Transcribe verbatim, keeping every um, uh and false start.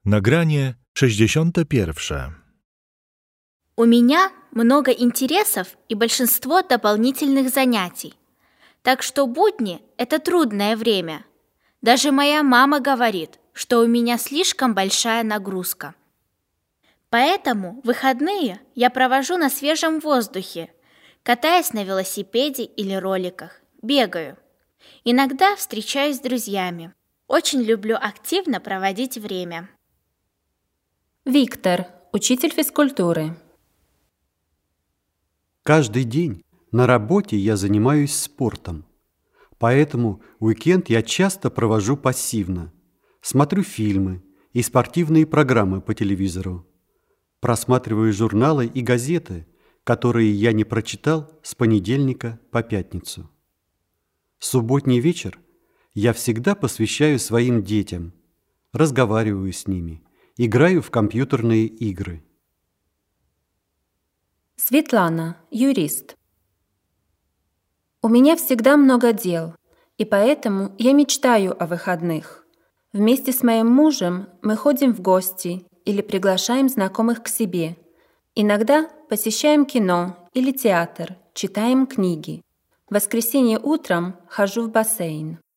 Nagranie sześćdziesiąte pierwsze. У меня много интересов и большинство дополнительных занятий. Так что будни – это трудное время. Даже моя мама говорит, что у меня слишком большая нагрузка. Поэтому выходные я провожу на свежем воздухе, катаясь на велосипеде или роликах, бегаю. Иногда встречаюсь с друзьями. Очень люблю активно проводить время. Виктор, учитель физкультуры. Каждый день на работе я занимаюсь спортом. Поэтому уикенд я часто провожу пассивно. Смотрю фильмы и спортивные программы по телевизору. Просматриваю журналы и газеты, которые я не прочитал с понедельника по пятницу. Субботний вечер я всегда посвящаю своим детям, разговариваю с ними, играю в компьютерные игры. Светлана, юрист. У меня всегда много дел, и поэтому я мечтаю о выходных. Вместе с моим мужем мы ходим в гости или приглашаем знакомых к себе. Иногда посещаем кино или театр, читаем книги. В воскресенье утром хожу в бассейн.